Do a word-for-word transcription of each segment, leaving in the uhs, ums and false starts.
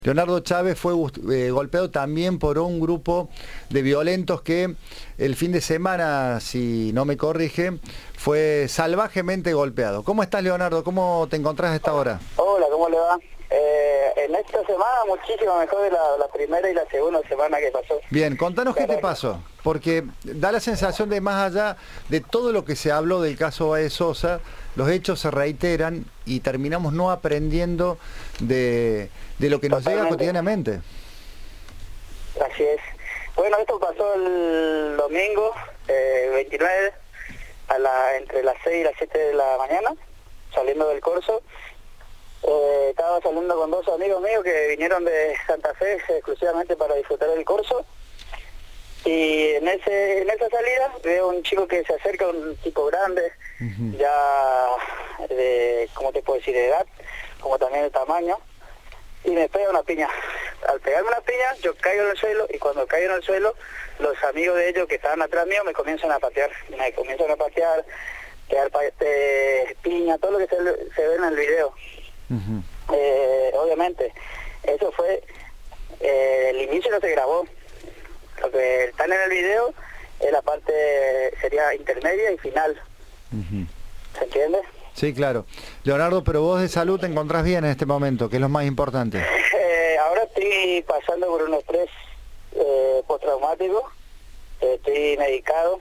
Leonardo Chávez fue eh, golpeado también por un grupo de violentos que el fin de semana, si no me corrige, fue salvajemente golpeado. ¿Cómo estás, Leonardo? ¿Cómo te encontrás a esta hora? Hola, ¿cómo le va? Eh, en esta semana muchísimo mejor de la, la primera y la segunda semana que pasó. Bien, contanos qué te pasó, porque da la sensación de más allá de todo lo que se habló del caso Baez Sosa, los hechos se reiteran y terminamos no aprendiendo de, de lo que nos Totalmente. llega cotidianamente. Así es. Bueno, esto pasó el domingo eh, veintinueve, a la, entre las seis y las siete de la mañana, saliendo del Corso. Eh, estaba saliendo con dos amigos míos que vinieron de Santa Fe exclusivamente para disfrutar del Corso. Y en ese en esa salida veo un chico que se acerca, un tipo grande, uh-huh. ya de, ¿cómo te puedo decir?, de edad, como también de tamaño, y me pega una piña. Al pegarme una piña, yo caigo en el suelo, y cuando caigo en el suelo, los amigos de ellos que estaban atrás mío me comienzan a patear, me comienzan a patear, pegar este, piña, todo lo que se, se ve en el video. Uh-huh. eh, obviamente, eso fue, eh, el inicio no se grabó. Lo que están en el video es la parte, sería intermedia y final. Uh-huh. ¿Se entiende? Sí, claro. Leonardo, pero vos de salud te encontrás bien en este momento, que es lo más importante. Eh, ahora estoy pasando por un estrés eh, postraumático, eh, estoy medicado,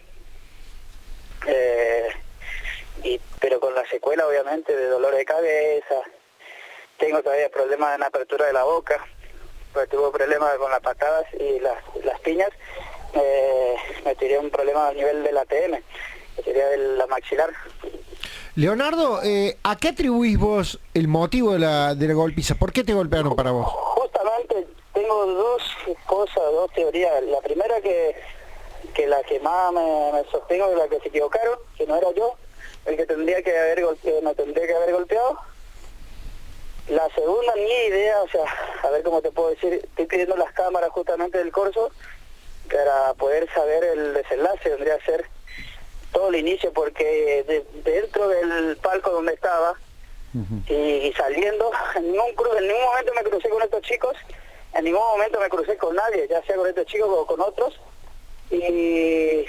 eh, y, pero con la secuela obviamente de dolor de cabeza, tengo todavía problemas en la apertura de la boca, pues tuve problemas con las patadas y las, las piñas, eh, me tiré un problema a nivel del A T M, que sería de la maxilar. Leonardo, eh, ¿a qué atribuís vos el motivo de la, de la golpiza? ¿Por qué te golpearon para vos? Justamente tengo dos cosas, dos teorías. La primera que, que la que más me, me sostengo es la que se equivocaron, que no era yo el que tendría que haber golpeado, me tendría que haber golpeado. La segunda, ni idea, o sea, a ver cómo te puedo decir, estoy pidiendo las cámaras justamente del Corso para poder saber el desenlace, vendría a ser todo el inicio, porque de, dentro del palco donde estaba, uh-huh. y, y saliendo, en ningún, cru, en ningún momento me crucé con estos chicos, en ningún momento me crucé con nadie, ya sea con estos chicos o con otros, y,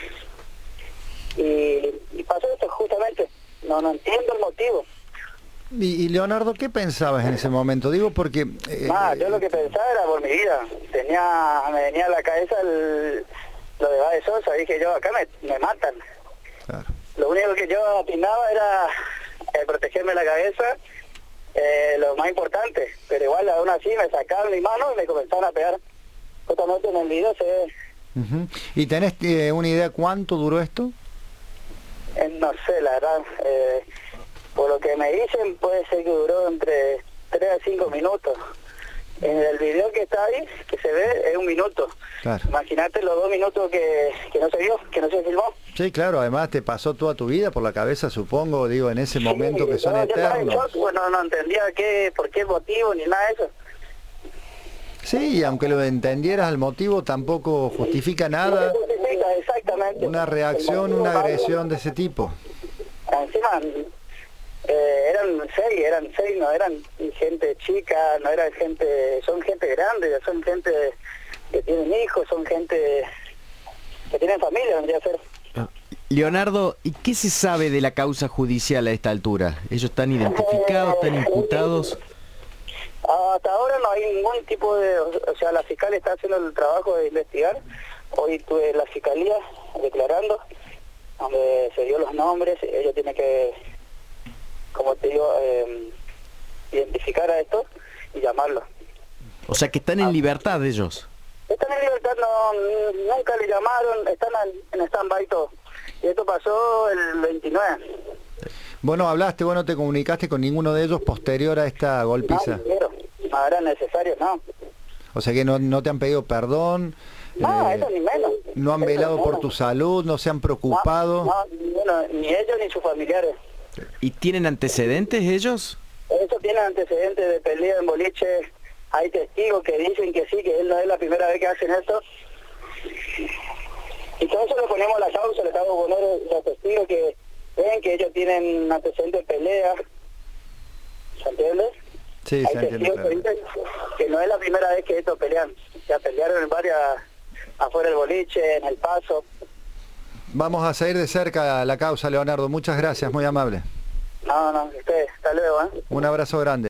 y, y pasó esto justamente, no, no entiendo el motivo. Y, y Leonardo, ¿qué pensabas en ese momento? Digo porque... Eh, ah, yo lo que pensaba era por mi vida. Tenía, me venía a la cabeza el, lo de Baez Sosa. Dije yo, acá me, me matan. Claro. Lo único que yo opinaba era eh, protegerme la cabeza, eh, lo más importante. Pero igual aún así me sacaron mi mano y me comenzaron a pegar. Justamente en el video se ve. Uh-huh. ¿Y tenés eh, una idea cuánto duró esto? Eh, no sé, la verdad... Eh, por lo que me dicen puede ser que duró entre tres a cinco minutos. En el video que está ahí, que se ve, es un minuto. Claro. Imagínate los dos minutos que, que no se vio, que no se filmó. Sí, claro, además te pasó toda tu vida por la cabeza, supongo, digo, en ese sí, momento que son no, eternos. Yo shock, bueno, no entendía qué, por qué motivo ni nada de eso. Sí, y aunque lo entendieras el motivo, tampoco justifica nada. No justifica, exactamente. Una reacción, una agresión de ese tipo. Encima... Eh, eran seis, eran seis, no eran gente chica, no eran gente, son gente grande, son gente que tienen hijos, son gente que tienen familia, vendría a ser. Leonardo, ¿y qué se sabe de la causa judicial a esta altura? ¿Ellos están identificados, están imputados? Hasta ahora no hay ningún tipo de, o sea, la fiscal está haciendo el trabajo de investigar. Hoy tuve la fiscalía declarando, donde se dio los nombres, ellos tienen que, como te digo, eh, identificar a estos y llamarlos. O sea que están en libertad ellos. Están en libertad, no, nunca le llamaron, están en stand-by todo. Y esto pasó el veintinueve. Bueno, hablaste, bueno, te comunicaste con ninguno de ellos posterior a esta golpiza. No, quiero, no era necesario, no. O sea que no, no te han pedido perdón. No, eh, eso ni menos. No han eso velado por menos. tu salud, no se han preocupado. No, no, bueno, ni ellos ni sus familiares. ¿Y tienen antecedentes ellos? Eso tiene antecedentes de pelea en boliche. Hay testigos que dicen que sí, que él no es la primera vez que hacen esto. Y todo eso lo ponemos a la causa, le estamos poniendo los testigos que ven que ellos tienen antecedentes de pelea. ¿Se entiende? Sí, Hay se entiende, testigos claro. que dicen que no es la primera vez que estos pelean. Ya pelearon en varias, afuera del boliche, en el paso. Vamos a seguir de cerca la causa, Leonardo. Muchas gracias, muy amable. No, no, ustedes, hasta luego, ¿eh? Un abrazo grande.